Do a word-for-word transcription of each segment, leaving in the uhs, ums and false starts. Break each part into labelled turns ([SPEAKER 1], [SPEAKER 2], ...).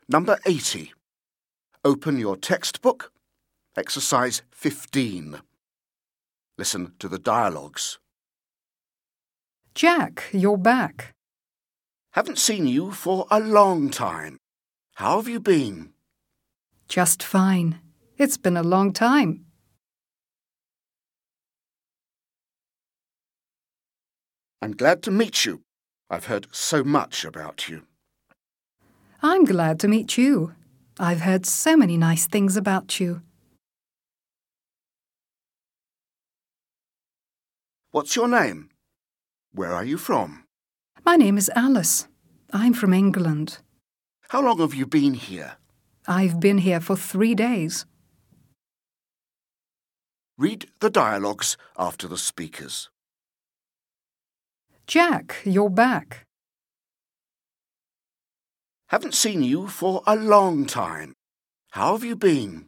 [SPEAKER 1] Number eighty. Open your textbook. Exercise fifteen. Listen to the dialogues.
[SPEAKER 2] Jack, you're back.
[SPEAKER 1] Haven't seen you for a long time. How have you been?
[SPEAKER 2] Just fine. It's been a long time.
[SPEAKER 1] I'm glad to meet you. I've heard so much about you.
[SPEAKER 2] I'm glad to meet you. I've heard so many nice things about you.
[SPEAKER 1] What's your name? Where are you from?
[SPEAKER 2] My name is Alice. I'm from England.
[SPEAKER 1] How long have you been here?
[SPEAKER 2] I've been here for three days.
[SPEAKER 1] Read the dialogues after the speakers.
[SPEAKER 2] Jack, you're back.
[SPEAKER 1] Haven't seen you for a long time. How have you been?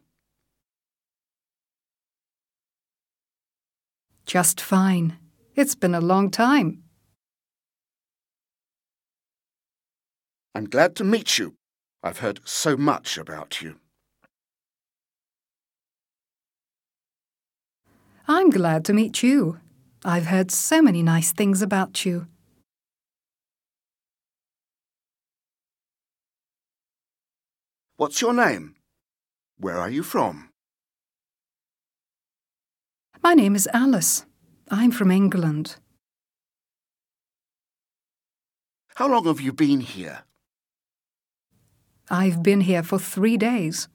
[SPEAKER 2] Just fine. It's been a long time.
[SPEAKER 1] I'm glad to meet you. I've heard so much about you.
[SPEAKER 2] I'm glad to meet you. I've heard so many nice things about you.
[SPEAKER 1] What's your name? Where are you from?
[SPEAKER 2] My name is Alice. I'm from England.
[SPEAKER 1] How long have you been here?
[SPEAKER 2] I've been here for three days.